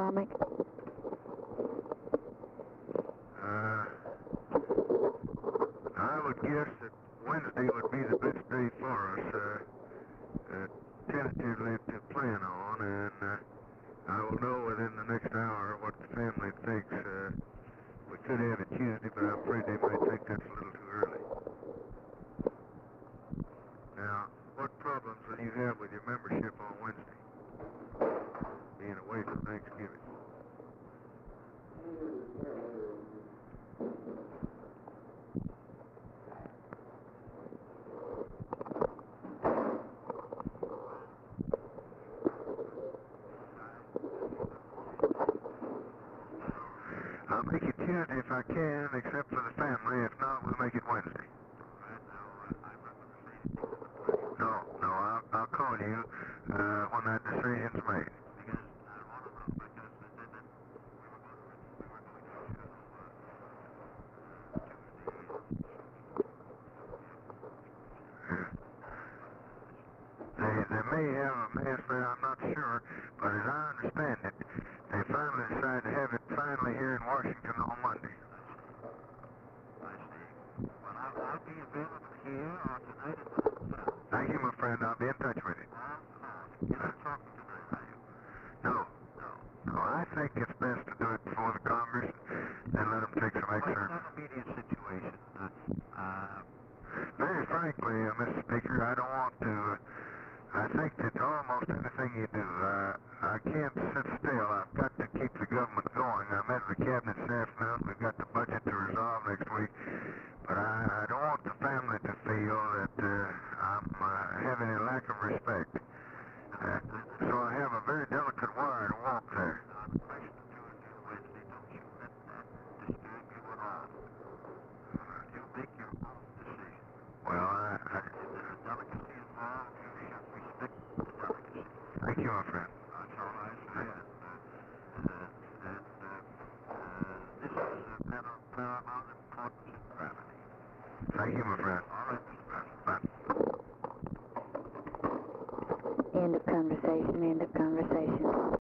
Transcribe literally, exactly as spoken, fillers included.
economic? Uh, I would guess that Wednesday would be the best day for us, uh, uh, tentatively to plan on, and uh, I will know within the next hour what the family thinks. Uh, we could have it Tuesday, but I'm afraid they might think that's a little too early. Now, what problems will you have with your membership on Wednesday? Being away from Thanksgiving. I'll make it Tuesday if I can, except for the family. If not, we'll make it Wednesday. No, no, I'll, I'll call you uh, when that decision's made. They, they may have a mass there, I'm not sure, but as I understand it, they finally decided to have it finally here in Washington on Monday. I see. Well, I'll, I'll be available here or tonight at the Thank you, my friend. I'll be in touch with you. You're not talking tonight, are you? No, no, no. I think it's best to do it before the Congress and let them take some extra. What's an immediate situation? Uh, uh, very frankly, uh, Mister Speaker, I don't want to. Uh, I think that almost anything you do, uh, I can't sit still. I've got to keep the government going. I met with the cabinet this afternoon. We've got the budget to resolve next week. But I, I don't want the family to feel that uh, I'm uh, having a lack of respect. Uh, so I have a very delicate wire to walk there. You make your own decision. Well, I... I delicacy involved, you should respect the delicacy. Thank you, my friend. That's all I say. And, uh, and uh, uh, this is a matter of paramount importance and gravity. Thank you, my friend. All right, Mister President. Bye. End of conversation, end of conversation.